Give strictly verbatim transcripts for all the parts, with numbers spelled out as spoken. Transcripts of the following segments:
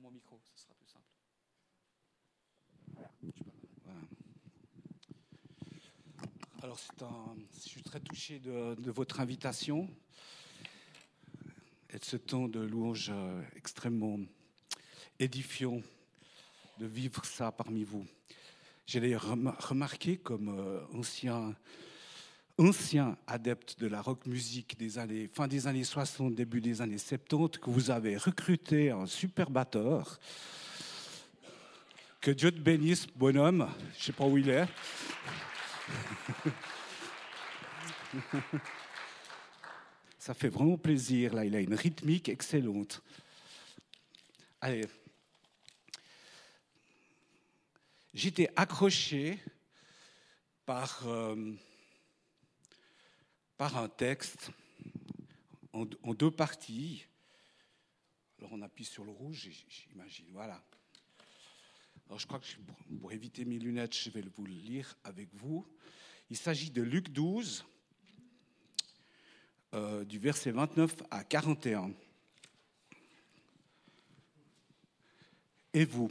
mon micro, ce sera plus simple. Voilà. Alors, c'est un, je suis très touché de, de votre invitation et de ce temps de louange extrêmement édifiant de vivre ça parmi vous. J'ai d'ailleurs remarqué comme euh, ancien, ancien adepte de la rock music des années, fin des années soixante, début des années soixante-dix, que vous avez recruté un super batteur. Que Dieu te bénisse, bonhomme. Je ne sais pas où il est. Ça fait vraiment plaisir. Là, il a une rythmique excellente. Allez. J'étais accroché par, euh, par un texte en, en deux parties. Alors, on appuie sur le rouge, j'imagine. Voilà. Alors, je crois que pour éviter mes lunettes, je vais vous le lire avec vous. Il s'agit de Luc douze, euh, du verset vingt-neuf à quarante et un. Et vous,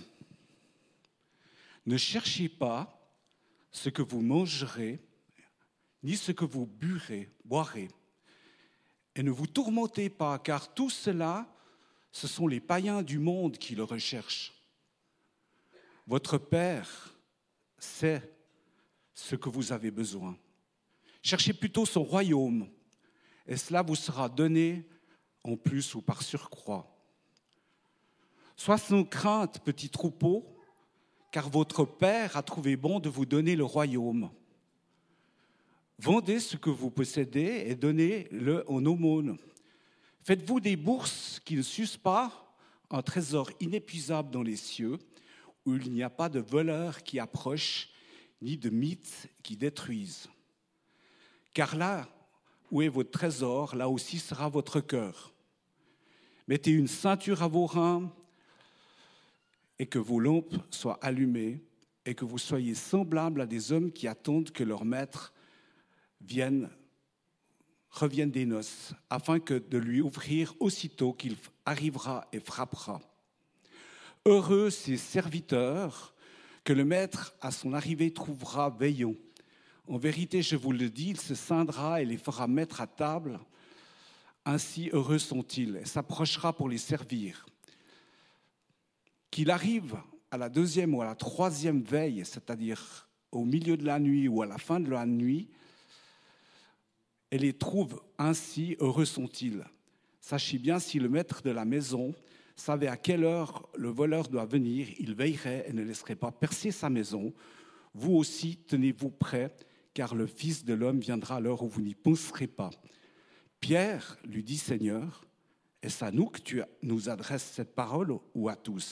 ne cherchez pas ce que vous mangerez, ni ce que vous burez, boirez. Et ne vous tourmentez pas, car tout cela, ce sont les païens du monde qui le recherchent. Votre Père sait ce que vous avez besoin. Cherchez plutôt son royaume, et cela vous sera donné en plus ou par surcroît. Sois sans crainte, petit troupeau, car votre Père a trouvé bon de vous donner le royaume. Vendez ce que vous possédez et donnez-le en aumône. Faites-vous des bourses qui ne s'usent pas, un trésor inépuisable dans les cieux, où il n'y a pas de voleurs qui approchent, ni de mythes qui détruisent. Car là où est votre trésor, là aussi sera votre cœur. Mettez une ceinture à vos reins et que vos lampes soient allumées et que vous soyez semblables à des hommes qui attendent que leur maître vienne, revienne des noces, afin que de lui ouvrir aussitôt qu'il arrivera et frappera. Heureux ces serviteurs que le maître à son arrivée trouvera veillant. En vérité, je vous le dis, il se scindra et les fera mettre à table. Ainsi heureux sont-ils, et s'approchera pour les servir. Qu'il arrive à la deuxième ou à la troisième veille, c'est-à-dire au milieu de la nuit ou à la fin de la nuit, et les trouve ainsi, heureux sont-ils. Sachez bien, si le maître de la maison savait à quelle heure le voleur doit venir, il veillerait et ne laisserait pas percer sa maison. Vous aussi, tenez-vous prêts, car le Fils de l'homme viendra à l'heure où vous n'y penserez pas. Pierre lui dit, Seigneur, est-ce à nous que tu nous adresses cette parole ou à tous ?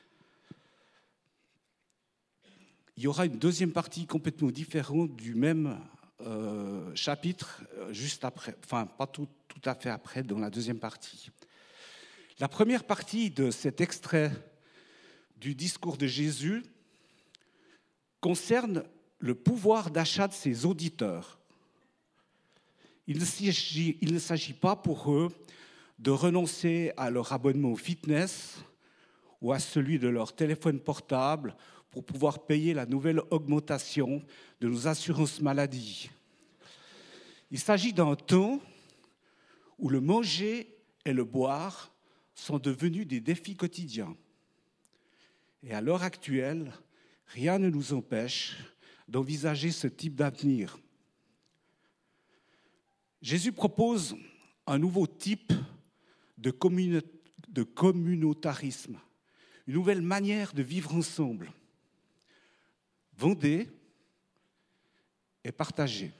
Il y aura une deuxième partie complètement différente du même euh, chapitre, juste après, enfin pas tout, tout à fait après, dans la deuxième partie. La première partie de cet extrait du discours de Jésus concerne le pouvoir d'achat de ses auditeurs. Il ne s'agit, il ne s'agit pas pour eux de renoncer à leur abonnement au fitness ou à celui de leur téléphone portable pour pouvoir payer la nouvelle augmentation de nos assurances maladie. Il s'agit d'un temps où le manger et le boire sont devenus des défis quotidiens. Et à l'heure actuelle, rien ne nous empêche d'envisager ce type d'avenir. Jésus propose un nouveau type de, communi- de communautarisme, une nouvelle manière de vivre ensemble. Vendez et partagez.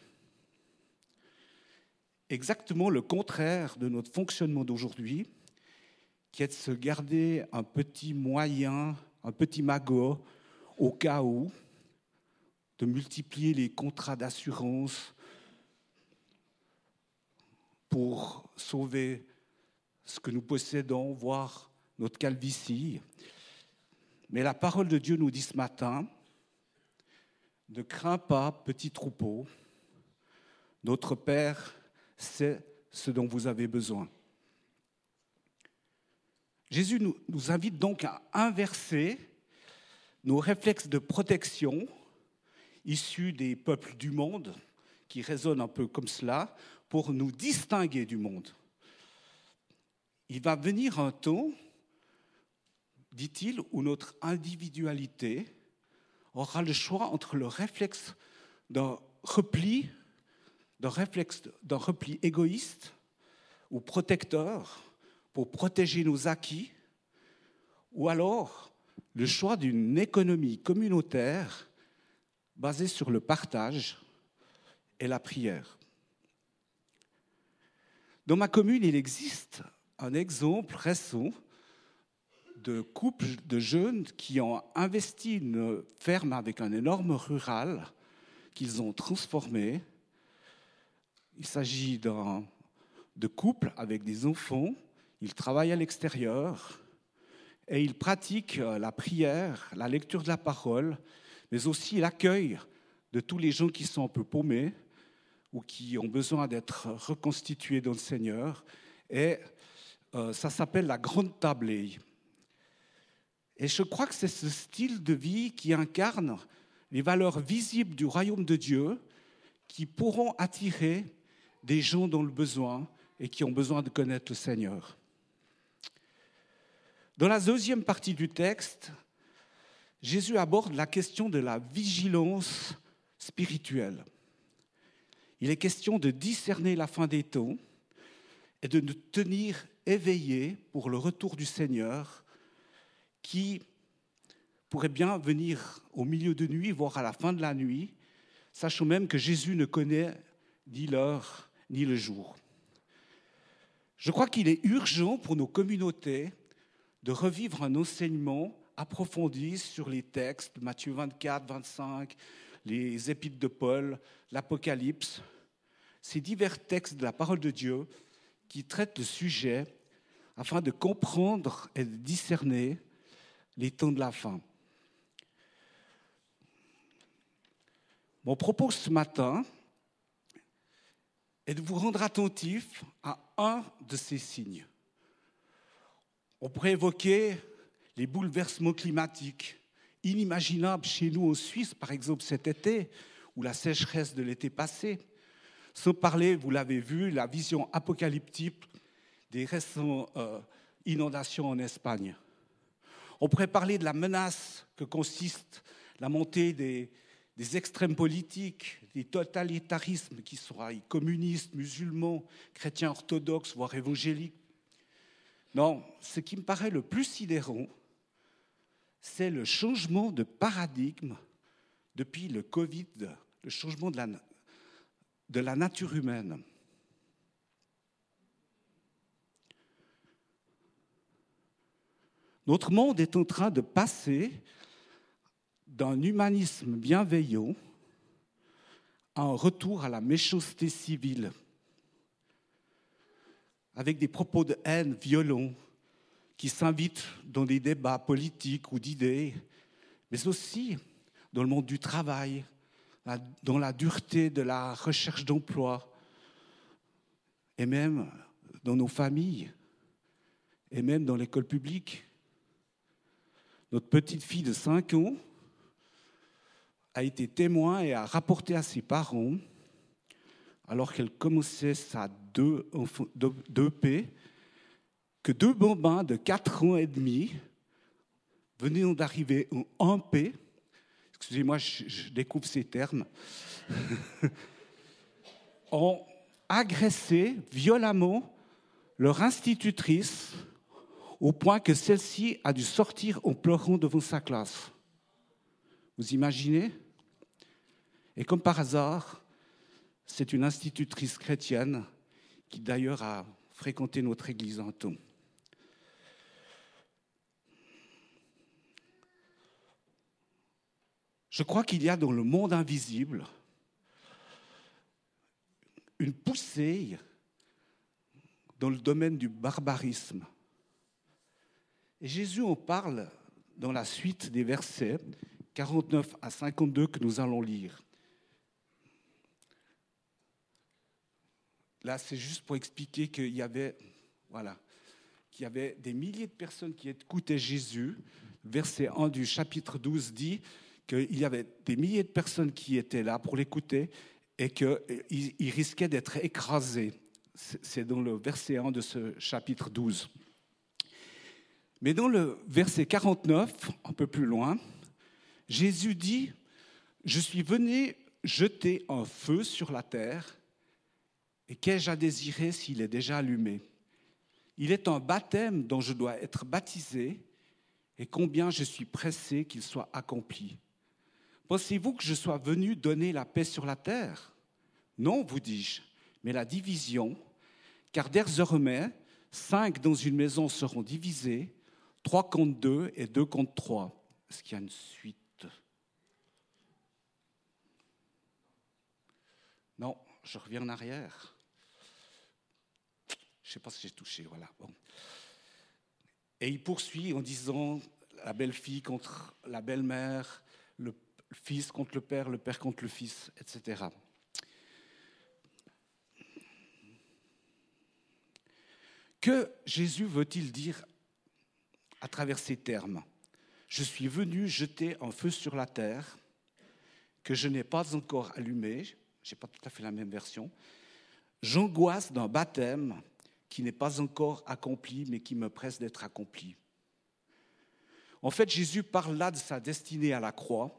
Exactement le contraire de notre fonctionnement d'aujourd'hui, qui est de se garder un petit moyen, un petit magot, au cas où, de multiplier les contrats d'assurance pour sauver ce que nous possédons, voire notre calvitie. Mais la parole de Dieu nous dit ce matin, ne crains pas, petit troupeau, notre Père sait ce dont vous avez besoin. Jésus nous, nous invite donc à inverser nos réflexes de protection issus des peuples du monde, qui résonnent un peu comme cela, pour nous distinguer du monde. Il va venir un temps, dit-il, où notre individualité aura le choix entre le réflexe d'un repli, d'un réflexe d'un repli égoïste ou protecteur pour protéger nos acquis, ou alors le choix d'une économie communautaire basée sur le partage et la prière. Dans ma commune, il existe un exemple récent de couples de jeunes qui ont investi une ferme avec un énorme rural qu'ils ont transformé. Il s'agit d'un, de couples avec des enfants. Ils travaillent à l'extérieur et ils pratiquent la prière, la lecture de la parole, mais aussi l'accueil de tous les gens qui sont un peu paumés ou qui ont besoin d'être reconstitués dans le Seigneur. Et euh, ça s'appelle la grande tablée. Et je crois que c'est ce style de vie qui incarne les valeurs visibles du royaume de Dieu qui pourront attirer des gens dans le besoin et qui ont besoin de connaître le Seigneur. Dans la deuxième partie du texte, Jésus aborde la question de la vigilance spirituelle. Il est question de discerner la fin des temps et de nous tenir éveillés pour le retour du Seigneur qui pourrait bien venir au milieu de nuit, voire à la fin de la nuit, sachant même que Jésus ne connaît ni l'heure ni le jour. Je crois qu'il est urgent pour nos communautés de revivre un enseignement approfondi sur les textes, Matthieu vingt-quatre, vingt-cinq, les épîtres de Paul, l'Apocalypse, ces divers textes de la parole de Dieu qui traitent le sujet afin de comprendre et de discerner les temps de la fin. Mon propos ce matin est de vous rendre attentif à un de ces signes. On pourrait évoquer les bouleversements climatiques inimaginables chez nous en Suisse, par exemple cet été, ou la sécheresse de l'été passé. Sans parler, vous l'avez vu, la vision apocalyptique des récentes euh, inondations en Espagne. On pourrait parler de la menace que consiste la montée des, des extrêmes politiques, des totalitarismes qui soient communistes, musulmans, chrétiens orthodoxes, voire évangéliques. Non, ce qui me paraît le plus sidérant, c'est le changement de paradigme depuis le Covid, le changement de la, de la nature humaine. Notre monde est en train de passer d'un humanisme bienveillant à un retour à la méchanceté civile, avec des propos de haine violents qui s'invitent dans des débats politiques ou d'idées, mais aussi dans le monde du travail, dans la dureté de la recherche d'emploi, et même dans nos familles, et même dans l'école publique. Notre petite fille de cinq ans a été témoin et a rapporté à ses parents, alors qu'elle commençait sa deux P, que deux bambins de quatre ans et demi venaient d'arriver en un P. Excusez-moi, je, je découvre ces termes. ont agressé violemment leur institutrice au point que celle-ci a dû sortir en pleurant devant sa classe. Vous imaginez ? Et comme par hasard, c'est une institutrice chrétienne qui d'ailleurs a fréquenté notre église un temps. Je crois qu'il y a dans le monde invisible une poussée dans le domaine du barbarisme. Et Jésus en parle dans la suite des versets quarante-neuf à cinquante-deux que nous allons lire. Là, c'est juste pour expliquer qu'il y avait, voilà, qu'il y avait des milliers de personnes qui écoutaient Jésus. Verset un du chapitre douze dit qu'il y avait des milliers de personnes qui étaient là pour l'écouter et qu'il il risquait d'être écrasé. C'est dans le verset un de ce chapitre douze. Mais dans le verset quarante-neuf, un peu plus loin, Jésus dit « Je suis venu jeter un feu sur la terre, et qu'ai-je à désirer s'il est déjà allumé? Il est un baptême dont je dois être baptisé, et combien je suis pressé qu'il soit accompli. Pensez-vous que je sois venu donner la paix sur la terre? Non, vous dis-je, mais la division, car désormais, cinq dans une maison seront divisés, trois contre deux et deux contre trois. » Est-ce qu'il y a une suite? Non, je reviens en arrière. Je ne sais pas si j'ai touché, voilà. Bon. Et il poursuit en disant la belle-fille contre la belle-mère, le fils contre le père, le père contre le fils, et cetera. Que Jésus veut-il dire à travers ces termes? Je suis venu jeter un feu sur la terre que je n'ai pas encore allumé. Je n'ai pas tout à fait la même version. J'angoisse d'un baptême qui n'est pas encore accompli, mais qui me presse d'être accompli. En fait, Jésus parle là de sa destinée à la croix,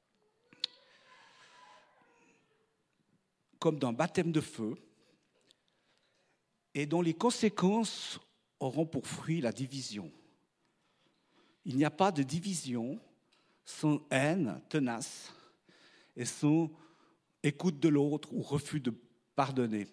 comme d'un baptême de feu, et dont les conséquences auront pour fruit la division. Il n'y a pas de division sans haine tenace et sans écoute de l'autre ou refus de pardonner.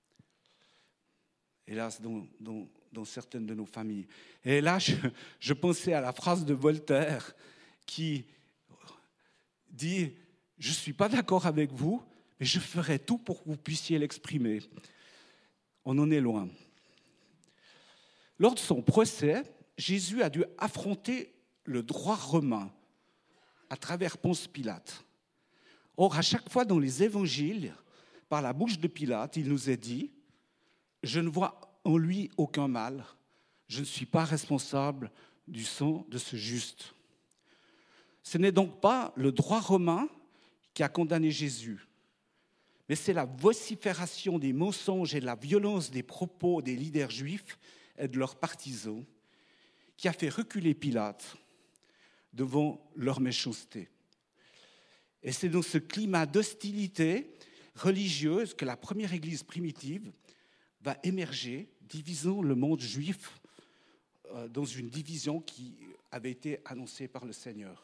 Hélas, dans, dans, dans certaines de nos familles. Et là, je, je pensais à la phrase de Voltaire qui dit « Je ne suis pas d'accord avec vous, mais je ferai tout pour que vous puissiez l'exprimer. » On en est loin. Lors de son procès, Jésus a dû affronter le droit romain à travers Ponce Pilate. Or, à chaque fois dans les évangiles, par la bouche de Pilate, il nous est dit « Je ne vois en lui aucun mal, je ne suis pas responsable du sang de ce juste. » Ce n'est donc pas le droit romain qui a condamné Jésus, mais c'est la vocifération des mensonges et de la violence des propos des leaders juifs et de leurs partisans qui a fait reculer Pilate devant leur méchanceté. Et c'est dans ce climat d'hostilité religieuse que la première Église primitive va émerger, divisant le monde juif dans une division qui avait été annoncée par le Seigneur.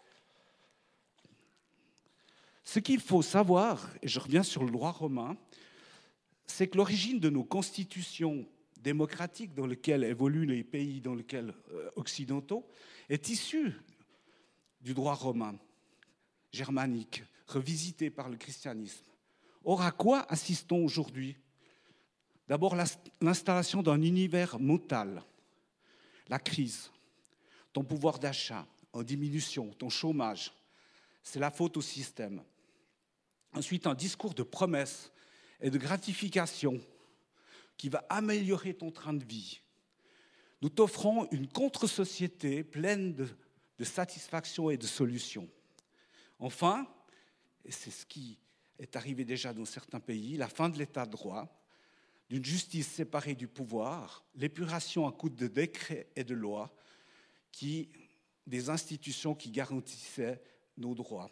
Ce qu'il faut savoir, et je reviens sur le droit romain, c'est que l'origine de nos constitutions démocratiques dans lesquelles évoluent les pays dans lesquels, euh, occidentaux est issue du droit romain, germanique, revisité par le christianisme. Or, à quoi assistons aujourd'hui? D'abord, l'installation d'un univers mental, la crise, ton pouvoir d'achat en diminution, ton chômage, c'est la faute au système. Ensuite, un discours de promesses et de gratification qui va améliorer ton train de vie. Nous t'offrons une contre-société pleine de, de satisfaction et de solutions. Enfin, et c'est ce qui est arrivé déjà dans certains pays, la fin de l'état de droit, d'une justice séparée du pouvoir, l'épuration à coups de décrets et de lois, qui, des institutions qui garantissaient nos droits.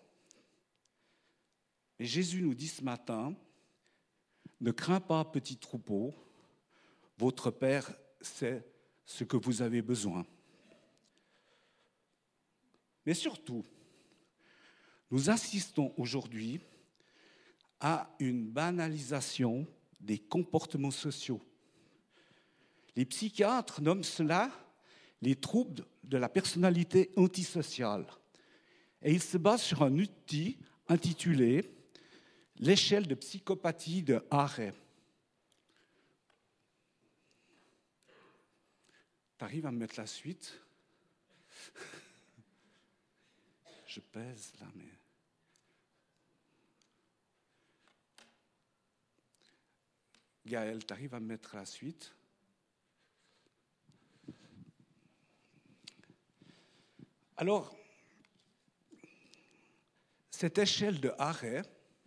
Et Jésus nous dit ce matin, ne crains pas, petit troupeau, votre Père sait ce que vous avez besoin. Mais surtout, nous assistons aujourd'hui à une banalisation des comportements sociaux. Les psychiatres nomment cela les troubles de la personnalité antisociale. Et ils se basent sur un outil intitulé « L'échelle de psychopathie de Harey ». Tu arrives à me mettre la suite? Je pèse là, mais... Gaël, tu arrives à me mettre la suite? Alors, cette échelle de Harey,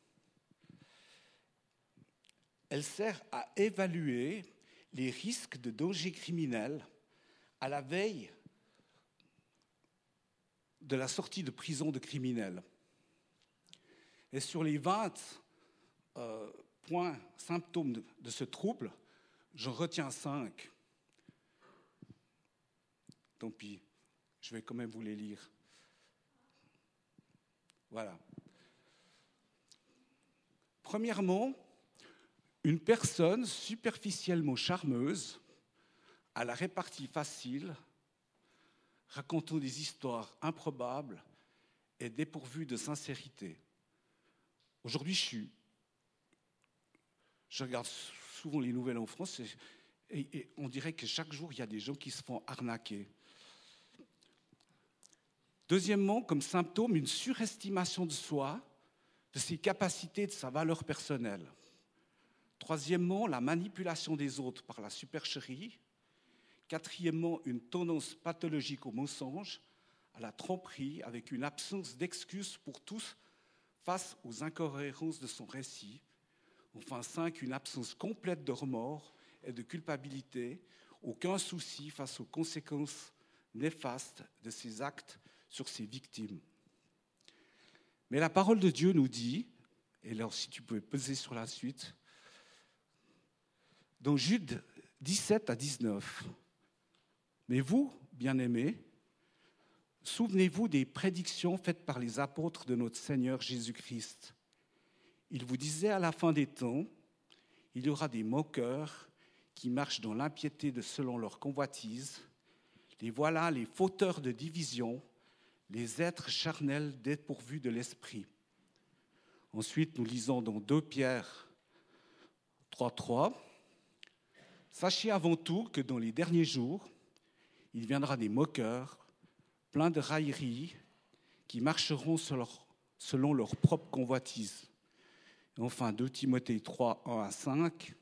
elle sert à évaluer les risques de danger criminel à la veille de la sortie de prison de criminels. Et sur les vingt euh, points, symptômes de, de ce trouble, j'en retiens cinq. Tant pis, je vais quand même vous les lire. Voilà. Premièrement, une personne superficiellement charmeuse, à la répartie facile, racontant des histoires improbables et dépourvues de sincérité. Aujourd'hui, je suis... Je regarde souvent les nouvelles en France et, et, et on dirait que chaque jour, il y a des gens qui se font arnaquer. Deuxièmement, comme symptôme, une surestimation de soi, de ses capacités, de sa valeur personnelle. Troisièmement, la manipulation des autres par la supercherie. Quatrièmement, une tendance pathologique au mensonge, à la tromperie, avec une absence d'excuses pour tous face aux incohérences de son récit. Enfin, cinq, une absence complète de remords et de culpabilité, aucun souci face aux conséquences néfastes de ses actes sur ses victimes. Mais la parole de Dieu nous dit, et alors si tu pouvais peser sur la suite, dans Jude dix-sept à dix-neuf, « Mais vous, bien-aimés, souvenez-vous des prédictions faites par les apôtres de notre Seigneur Jésus-Christ. Il vous disait à la fin des temps, il y aura des moqueurs qui marchent dans l'impiété de selon leur convoitise. Les voilà les fauteurs de division, les êtres charnels dépourvus de l'esprit. » Ensuite, nous lisons dans deux Pierre trois trois, « Sachez avant tout que dans les derniers jours, il viendra des moqueurs, pleins de railleries, qui marcheront selon leur propre convoitise. » Et enfin, deux Timothée trois, un à cinq,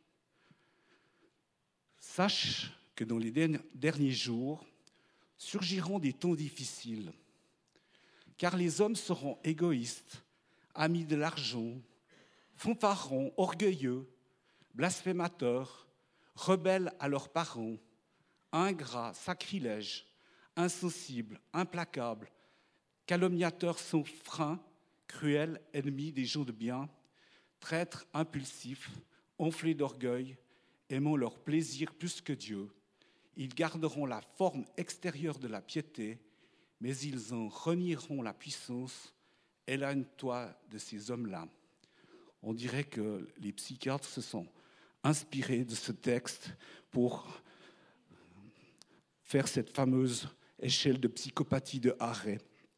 « Sache que dans les derniers jours surgiront des temps difficiles, car les hommes seront égoïstes, amis de l'argent, fanfarons, orgueilleux, blasphémateurs, rebelles à leurs parents, ingrats, sacrilèges, insensibles, implacables, calomniateurs sans frein, cruels, ennemis des gens de bien, traîtres impulsifs, enflés d'orgueil, aimant leur plaisir plus que Dieu. Ils garderont la forme extérieure de la piété, mais ils en renieront la puissance. Éloigne-toi de ces hommes-là. » On dirait que les psychiatres se sont inspirés de ce texte pour faire cette fameuse échelle de psychopathie de Harey.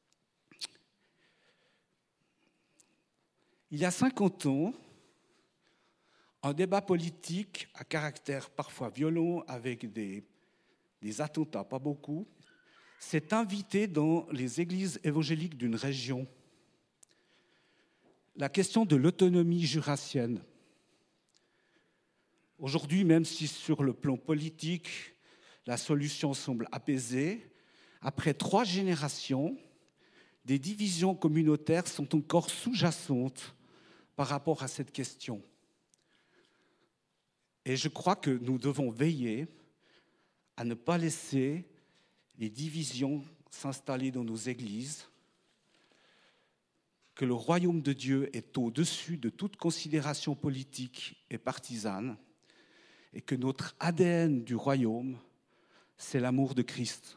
Il y a cinquante ans, un débat politique à caractère parfois violent, avec des, des attentats, pas beaucoup, s'est invité dans les églises évangéliques d'une région. La question de l'autonomie jurassienne. Aujourd'hui, même si sur le plan politique, la solution semble apaisée, après trois générations, des divisions communautaires sont encore sous-jacentes par rapport à cette question. Et je crois que nous devons veiller à ne pas laisser les divisions s'installer dans nos églises, que le royaume de Dieu est au-dessus de toute considération politique et partisane, et que notre A D N du royaume, c'est l'amour de Christ.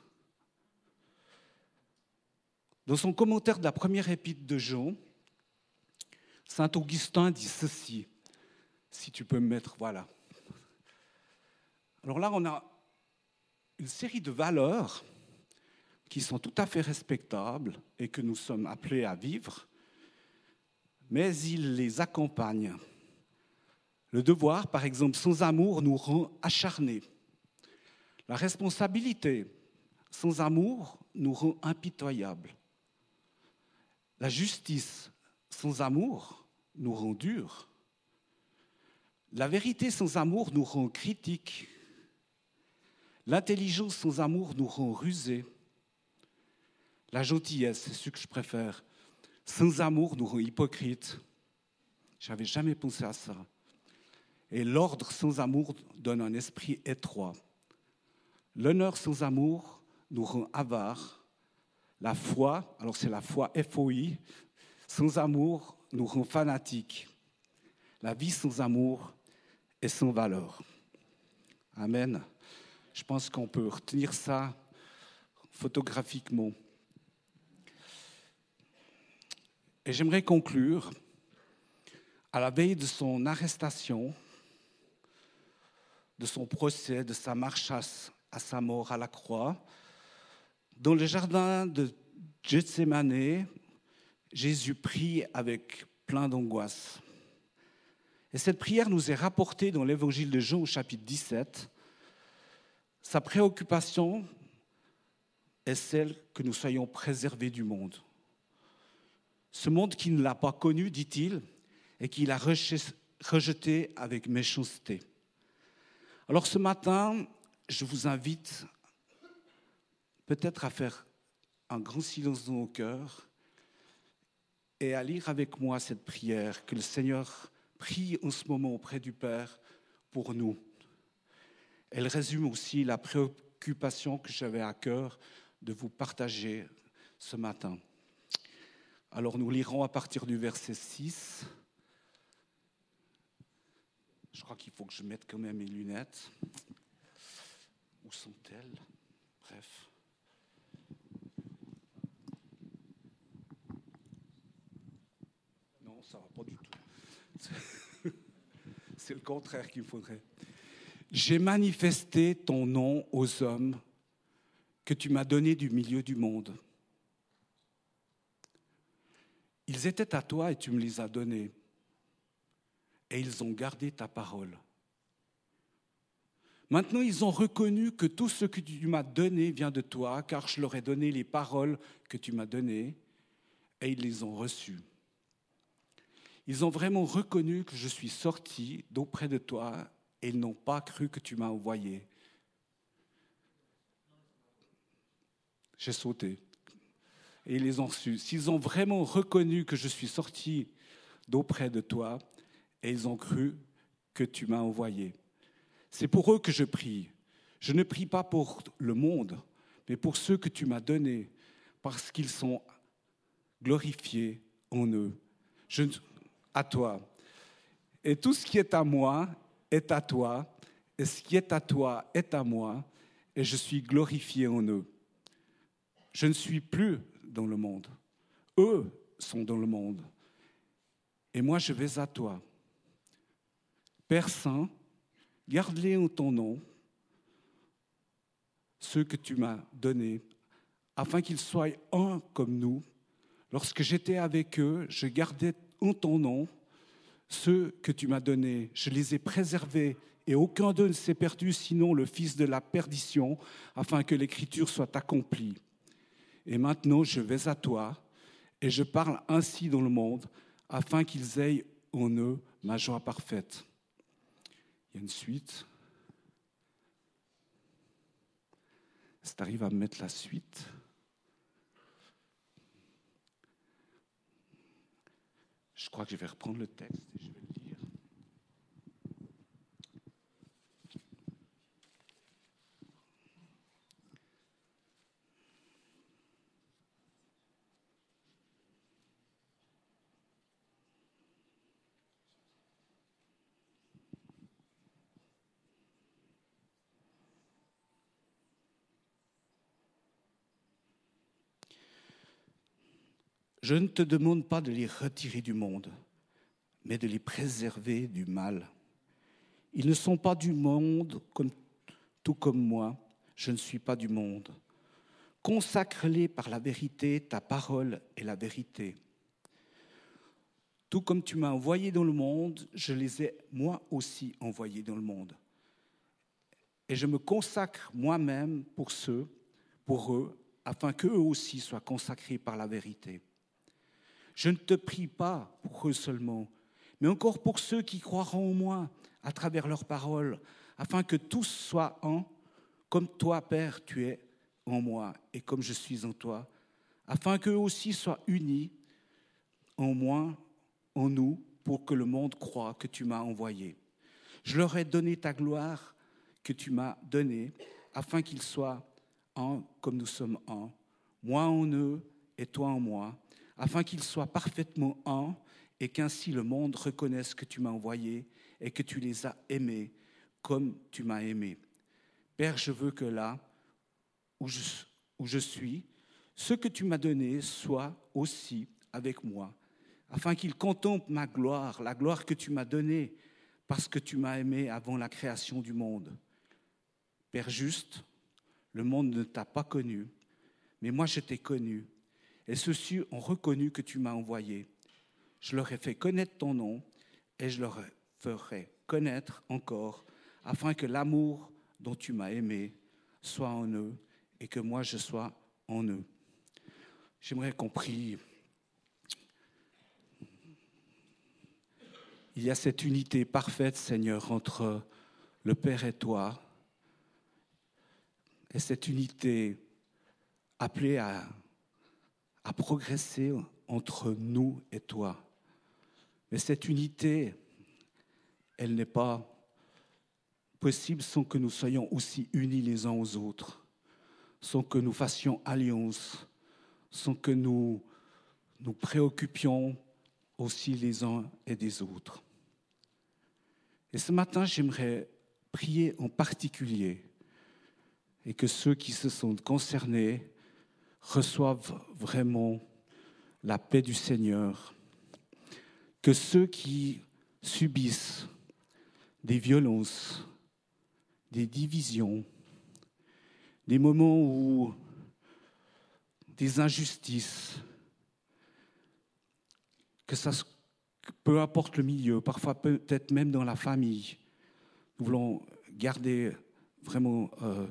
Dans son commentaire de la première épître de Jean, saint Augustin dit ceci, si tu peux me mettre, voilà. Alors là, on a une série de valeurs qui sont tout à fait respectables et que nous sommes appelés à vivre, mais il les accompagne. Le devoir, par exemple, sans amour, nous rend acharnés. La responsabilité, sans amour, nous rend impitoyables. La justice, sans amour, nous rend durs. La vérité sans amour nous rend critiques. L'intelligence sans amour nous rend rusés. La gentillesse, c'est ce que je préfère. Sans amour, nous rend hypocrites. Je n'avais jamais pensé à ça. Et l'ordre sans amour donne un esprit étroit. L'honneur sans amour nous rend avares. La foi, alors c'est la foi F O I, sans amour nous rend fanatiques. La vie sans amour est sans valeur. Amen. Je pense qu'on peut retenir ça photographiquement. Et j'aimerais conclure, à la veille de son arrestation, de son procès, de sa marche à, à sa mort à la croix, dans le jardin de Gethsémane, Jésus prie avec plein d'angoisse. Et cette prière nous est rapportée dans l'évangile de Jean au chapitre dix-sept. Sa préoccupation est celle que nous soyons préservés du monde. Ce monde qui ne l'a pas connu, dit-il, et qu'il a rejeté avec méchanceté. Alors ce matin, je vous invite peut-être à faire un grand silence dans nos cœurs et à lire avec moi cette prière que le Seigneur prie en ce moment auprès du Père pour nous. Elle résume aussi la préoccupation que j'avais à cœur de vous partager ce matin. Alors nous lirons à partir du verset six. Je crois qu'il faut que je mette quand même mes lunettes. Où sont-elles? Bref. Non, ça ne va pas du tout. C'est le contraire qu'il faudrait. J'ai manifesté ton nom aux hommes que tu m'as donné du milieu du monde. Ils étaient à toi et tu me les as donnés. Et ils ont gardé ta parole. Maintenant, ils ont reconnu que tout ce que tu m'as donné vient de toi, car je leur ai donné les paroles que tu m'as données, et ils les ont reçues. Ils ont vraiment reconnu que je suis sorti d'auprès de toi, et ils n'ont pas cru que tu m'as envoyé. J'ai sauté. Et ils les ont reçus. S'ils ont vraiment reconnu que je suis sorti d'auprès de toi, et ils ont cru que tu m'as envoyé. C'est pour eux que je prie. Je ne prie pas pour le monde, mais pour ceux que tu m'as donnés, parce qu'ils sont glorifiés en eux. Je, à toi. Et tout ce qui est à moi est à toi, et ce qui est à toi est à moi, et je suis glorifié en eux. Je ne suis plus dans le monde. Eux sont dans le monde. Et moi, je vais à toi. Père Saint, garde-les en ton nom, ceux que tu m'as donnés, afin qu'ils soient un comme nous. Lorsque j'étais avec eux, je gardais en ton nom ceux que tu m'as donnés. Je les ai préservés et aucun d'eux ne s'est perdu, sinon le fils de la perdition, afin que l'écriture soit accomplie. Et maintenant, je vais à toi et je parle ainsi dans le monde, afin qu'ils aient en eux ma joie parfaite. Il y a une suite. Si tu arrives à me mettre la suite. Je crois que je vais reprendre le texte et je vais le lire. Je ne te demande pas de les retirer du monde, mais de les préserver du mal. Ils ne sont pas du monde, comme, tout comme moi, je ne suis pas du monde. Consacre-les par la vérité, ta parole est la vérité. Tout comme tu m'as envoyé dans le monde, je les ai moi aussi envoyés dans le monde. Et je me consacre moi-même pour ceux, pour eux, afin qu'eux aussi soient consacrés par la vérité. Je ne te prie pas pour eux seulement, mais encore pour ceux qui croiront en moi à travers leurs paroles, afin que tous soient un, comme toi, Père, tu es en moi, et comme je suis en toi, afin qu'eux aussi soient unis en moi, en nous, pour que le monde croie que tu m'as envoyé. Je leur ai donné ta gloire que tu m'as donnée, afin qu'ils soient un comme nous sommes un, moi en eux et toi en moi, afin qu'ils soient parfaitement un, et qu'ainsi le monde reconnaisse que tu m'as envoyé et que tu les as aimés comme tu m'as aimé. Père, je veux que là où je, où je suis, ce que tu m'as donné soit aussi avec moi, afin qu'ils contemplent ma gloire, la gloire que tu m'as donnée, parce que tu m'as aimé avant la création du monde. Père juste, le monde ne t'a pas connu, mais moi je t'ai connu, et ceux-ci ont reconnu que tu m'as envoyé. Je leur ai fait connaître ton nom, et je leur ferai connaître encore, afin que l'amour dont tu m'as aimé soit en eux, et que moi je sois en eux. J'aimerais qu'on prie. Il y a cette unité parfaite, Seigneur, entre le Père et toi, et cette unité appelée à, à progresser entre nous et toi. Mais cette unité, elle n'est pas possible sans que nous soyons aussi unis les uns aux autres, sans que nous fassions alliance, sans que nous nous préoccupions aussi les uns et des autres. Et ce matin, j'aimerais prier en particulier et que ceux qui se sentent concernés reçoivent vraiment la paix du Seigneur, que ceux qui subissent des violences, des divisions, des moments où des injustices, que ça, peu importe le milieu, parfois peut-être même dans la famille, nous voulons garder vraiment euh,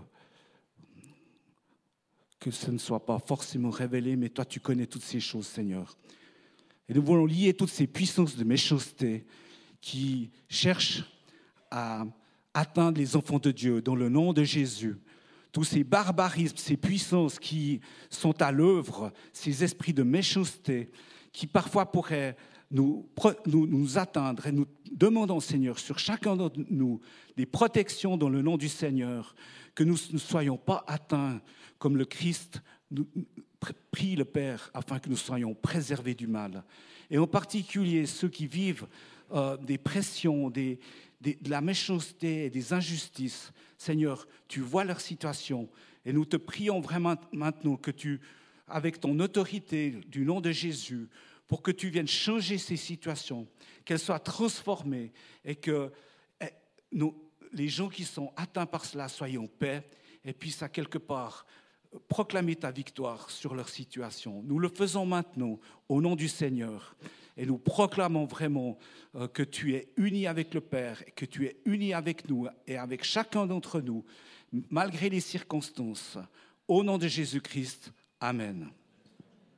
que ce ne soit pas forcément révélé, mais toi tu connais toutes ces choses, Seigneur. Et nous voulons lier toutes ces puissances de méchanceté qui cherchent à atteindre les enfants de Dieu dans le nom de Jésus. Tous ces barbarismes, ces puissances qui sont à l'œuvre, ces esprits de méchanceté qui parfois pourraient nous, nous, nous atteindre. Et nous demandons, Seigneur, sur chacun d'entre nous, des protections dans le nom du Seigneur, que nous ne soyons pas atteints comme le Christ nous prie le Père afin que nous soyons préservés du mal. Et en particulier ceux qui vivent euh, des pressions, des, des, de la méchanceté et des injustices. Seigneur, tu vois leur situation et nous te prions vraiment maintenant que tu, avec ton autorité du nom de Jésus, pour que tu viennes changer ces situations, qu'elles soient transformées et que eh, nous, les gens qui sont atteints par cela soient en paix et puissent à quelque part proclamer ta victoire sur leur situation. Nous le faisons maintenant au nom du Seigneur et nous proclamons vraiment euh, que tu es uni avec le Père, et que tu es uni avec nous et avec chacun d'entre nous, malgré les circonstances. Au nom de Jésus-Christ, Amen.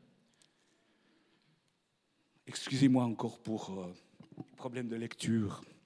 Excusez-moi encore pour euh, problème de lecture.